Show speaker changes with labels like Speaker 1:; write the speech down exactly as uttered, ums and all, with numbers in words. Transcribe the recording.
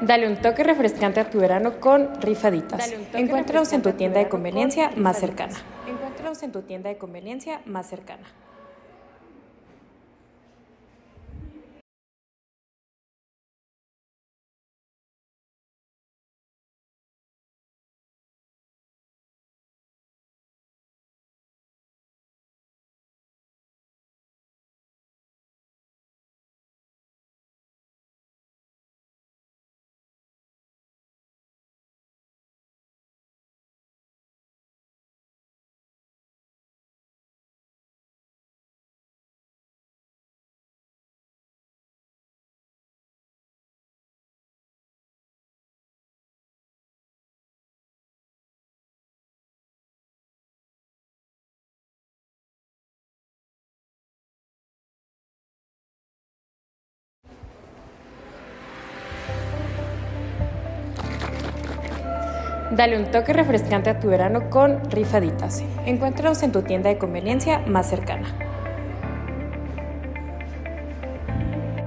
Speaker 1: Dale un toque refrescante a tu verano con Rifaditas. Encuéntranos en tu tienda de conveniencia más cercana. Encuéntranos en tu tienda de conveniencia más cercana. Dale un toque refrescante a tu verano con Rifaditas. Encuéntranos en tu tienda de conveniencia más cercana.